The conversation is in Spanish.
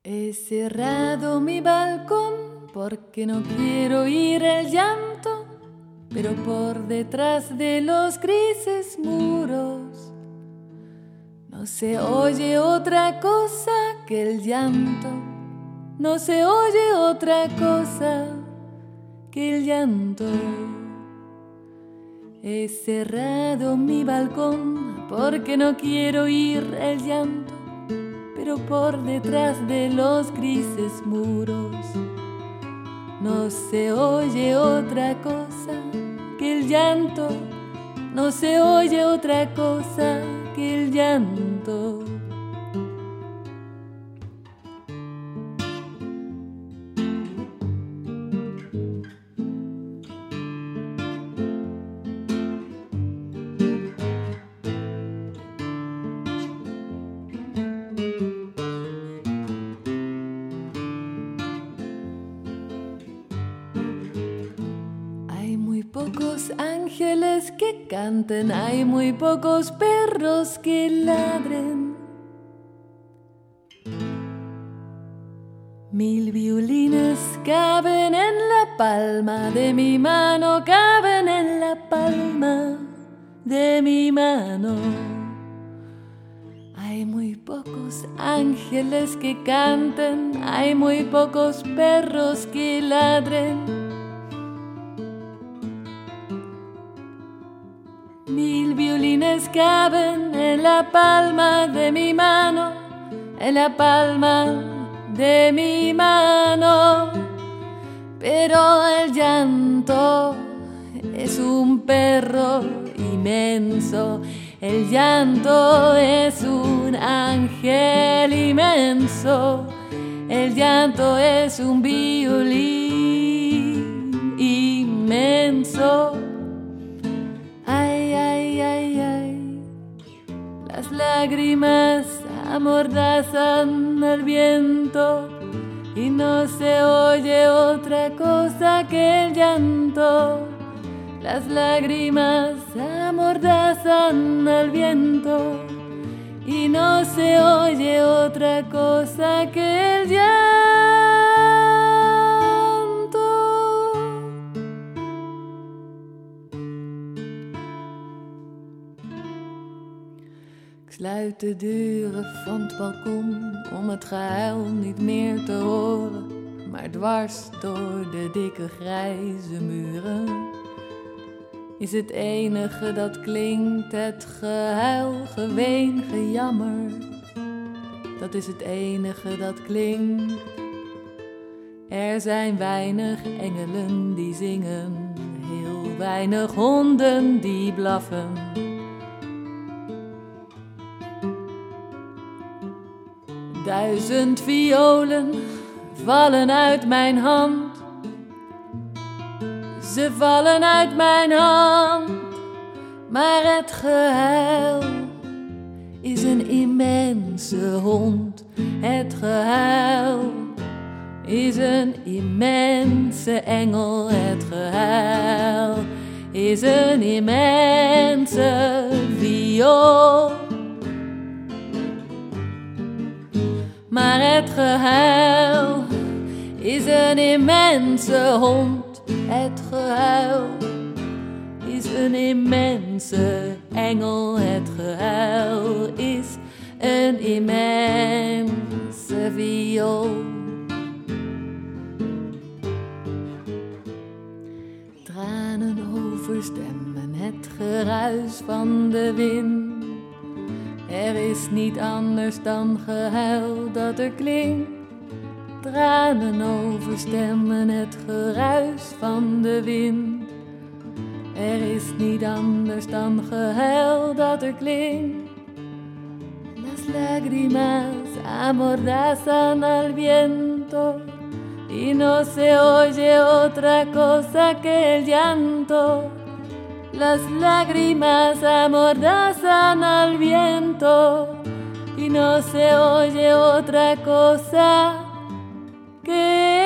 He cerrado mi balcón porque no quiero oír el llanto, pero por detrás de los grises muros no se oye otra cosa que el llanto. No se oye otra cosa que el llanto. He cerrado mi balcón porque no quiero oír el llanto, pero por detrás de los grises muros no se oye otra cosa que el llanto. No se oye otra cosa que el llanto. Hay muy pocos ángeles que canten, hay muy pocos perros que ladren. 1000 violines caben en la palma de mi mano, caben en la palma de mi mano. Hay muy pocos ángeles que canten, hay muy pocos perros que ladren. 1000 violines caben en la palma de mi mano, en la palma de mi mano. Pero el llanto es un perro inmenso, el llanto es un ángel inmenso, el llanto es un violín inmenso. Ay, ay, ay, ay, las lágrimas amordazan al viento y no se oye otra cosa que el llanto. Las lágrimas amordazan al viento y no se oye otra cosa que el llanto. Ik sluit de deuren van het balkon om het gehuil niet meer te horen, maar dwars door de dikke grijze muren is het enige dat klinkt het gehuil, geween, gejammer. Dat is het enige dat klinkt. Er zijn weinig engelen die zingen, heel weinig honden die blaffen. Duizend violen vallen uit mijn hand. Ze vallen uit mijn hand. Maar het gehuil is een immense hond. Het gehuil is een immense engel. Het gehuil is een immense viool. Maar het gehuil is een immense hond. Het gehuil is een immense engel. Het gehuil is een immense viool. Tranen overstemmen het geruis van de wind. Er is niet anders dan gehuil dat er klinkt. Tranen overstemmen het geruis van de wind. Er is niet anders dan gehuil dat er klinkt. Las lágrimas amordazan al viento y no se oye otra cosa que el llanto. Las lágrimas amordazan al viento y no se oye otra cosa que